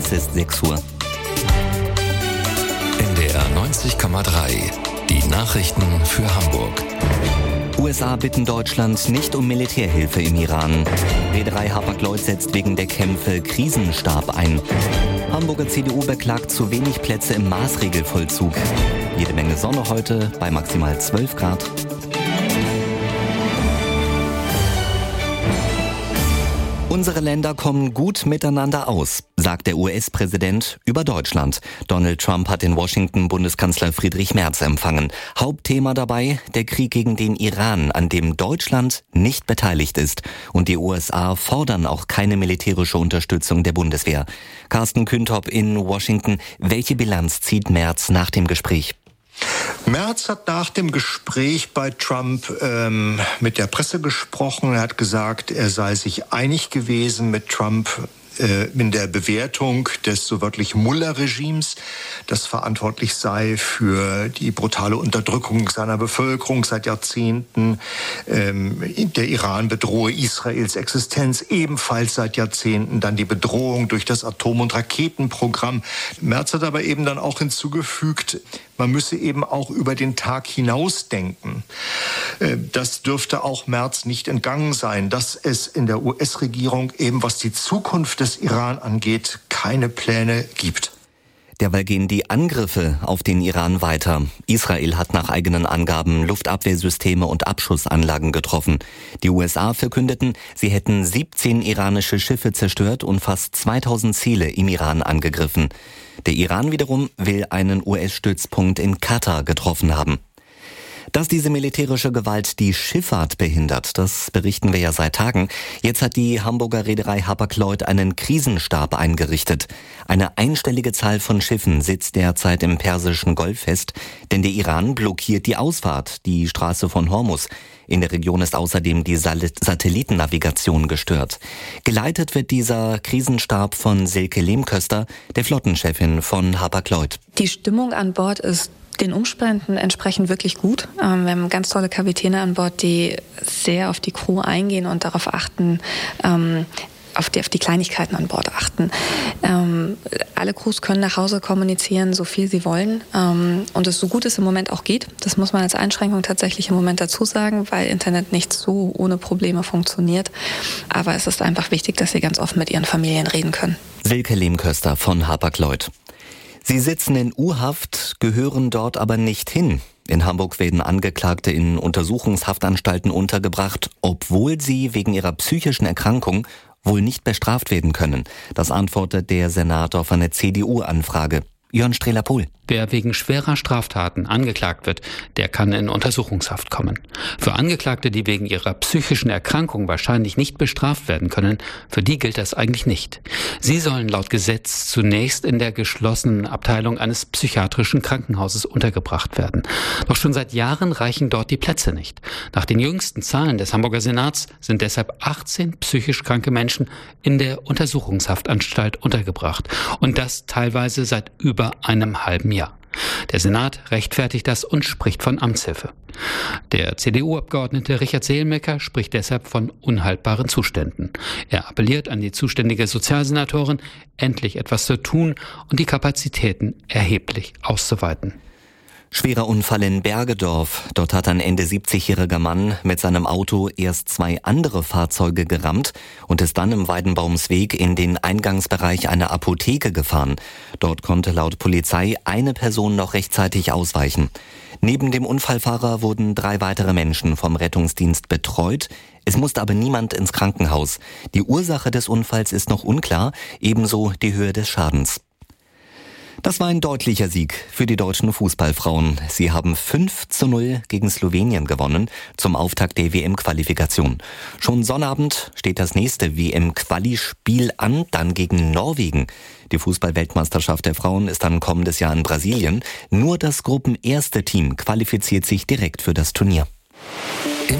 Es ist 6 Uhr. NDR 90,3. Die Nachrichten für Hamburg. USA bitten Deutschland nicht um Militärhilfe im Iran. Reederei Hapag-Lloyd setzt wegen der Kämpfe Krisenstab ein. Hamburger CDU beklagt zu wenig Plätze im Maßregelvollzug. Jede Menge Sonne heute bei maximal 12 Grad. Unsere Länder kommen gut miteinander aus, sagt der US-Präsident über Deutschland. Donald Trump hat in Washington Bundeskanzler Friedrich Merz empfangen. Hauptthema dabei der Krieg gegen den Iran, an dem Deutschland nicht beteiligt ist. Und die USA fordern auch keine militärische Unterstützung der Bundeswehr. Carsten Küntop in Washington. Welche Bilanz zieht Merz nach dem Gespräch? Merz hat nach dem Gespräch bei Trump mit der Presse gesprochen. Er hat gesagt, er sei sich einig gewesen mit Trump in der Bewertung des so wörtlich Mullah-Regimes, das verantwortlich sei für die brutale Unterdrückung seiner Bevölkerung seit Jahrzehnten. Der Iran bedrohe Israels Existenz ebenfalls seit Jahrzehnten. Dann die Bedrohung durch das Atom- und Raketenprogramm. Merz hat aber eben dann auch hinzugefügt, man müsse eben auch über den Tag hinaus denken. Das dürfte auch Merz nicht entgangen sein, dass es in der US-Regierung eben, was die Zukunft des Iran angeht, keine Pläne gibt. Derweil gehen die Angriffe auf den Iran weiter. Israel hat nach eigenen Angaben Luftabwehrsysteme und Abschussanlagen getroffen. Die USA verkündeten, sie hätten 17 iranische Schiffe zerstört und fast 2000 Ziele im Iran angegriffen. Der Iran wiederum will einen US-Stützpunkt in Katar getroffen haben. Dass diese militärische Gewalt die Schifffahrt behindert, das berichten wir ja seit Tagen. Jetzt hat die Hamburger Reederei Hapag-Lloyd einen Krisenstab eingerichtet. Eine einstellige Zahl von Schiffen sitzt derzeit im Persischen Golf fest, denn der Iran blockiert die Ausfahrt, die Straße von Hormuz. In der Region ist außerdem die Satellitennavigation gestört. Geleitet wird dieser Krisenstab von Silke Lehmköster, der Flottenchefin von Hapag-Lloyd. Die Stimmung an Bord ist den Umständen entsprechend wirklich gut. Wir haben ganz tolle Kapitäne an Bord, die sehr auf die Crew eingehen und darauf achten, auf die Kleinigkeiten an Bord achten. Alle Crews können nach Hause kommunizieren, so viel sie wollen. Und es so gut es im Moment auch geht. Das muss man als Einschränkung tatsächlich im Moment dazu sagen, weil Internet nicht so ohne Probleme funktioniert. Aber es ist einfach wichtig, dass sie ganz offen mit ihren Familien reden können. Silke Lehmköster von Hapag-Lloyd. Sie sitzen in U-Haft, gehören dort aber nicht hin. In Hamburg werden Angeklagte in Untersuchungshaftanstalten untergebracht, obwohl sie wegen ihrer psychischen Erkrankung wohl nicht bestraft werden können. Das antwortet der Senat auf eine CDU-Anfrage. Jörn Strehler-Pohl. Wer wegen schwerer Straftaten angeklagt wird, der kann in Untersuchungshaft kommen. Für Angeklagte, die wegen ihrer psychischen Erkrankung wahrscheinlich nicht bestraft werden können, für die gilt das eigentlich nicht. Sie sollen laut Gesetz zunächst in der geschlossenen Abteilung eines psychiatrischen Krankenhauses untergebracht werden. Doch schon seit Jahren reichen dort die Plätze nicht. Nach den jüngsten Zahlen des Hamburger Senats sind deshalb 18 psychisch kranke Menschen in der Untersuchungshaftanstalt untergebracht. Und das teilweise seit über einem halben Jahr. Der Senat rechtfertigt das und spricht von Amtshilfe. Der CDU-Abgeordnete Richard Selmecker spricht deshalb von unhaltbaren Zuständen. Er appelliert an die zuständige Sozialsenatorin, endlich etwas zu tun und die Kapazitäten erheblich auszuweiten. Schwerer Unfall in Bergedorf. Dort hat ein Ende 70-jähriger Mann mit seinem Auto erst 2 andere Fahrzeuge gerammt und ist dann im Weidenbaumsweg in den Eingangsbereich einer Apotheke gefahren. Dort konnte laut Polizei eine Person noch rechtzeitig ausweichen. Neben dem Unfallfahrer wurden 3 weitere Menschen vom Rettungsdienst betreut. Es musste aber niemand ins Krankenhaus. Die Ursache des Unfalls ist noch unklar, ebenso die Höhe des Schadens. Das war ein deutlicher Sieg für die deutschen Fußballfrauen. Sie haben 5:0 gegen Slowenien gewonnen zum Auftakt der WM-Qualifikation. Schon Sonnabend steht das nächste WM-Quali-Spiel an, dann gegen Norwegen. Die Fußball-Weltmeisterschaft der Frauen ist dann kommendes Jahr in Brasilien. Nur das gruppenerste Team qualifiziert sich direkt für das Turnier.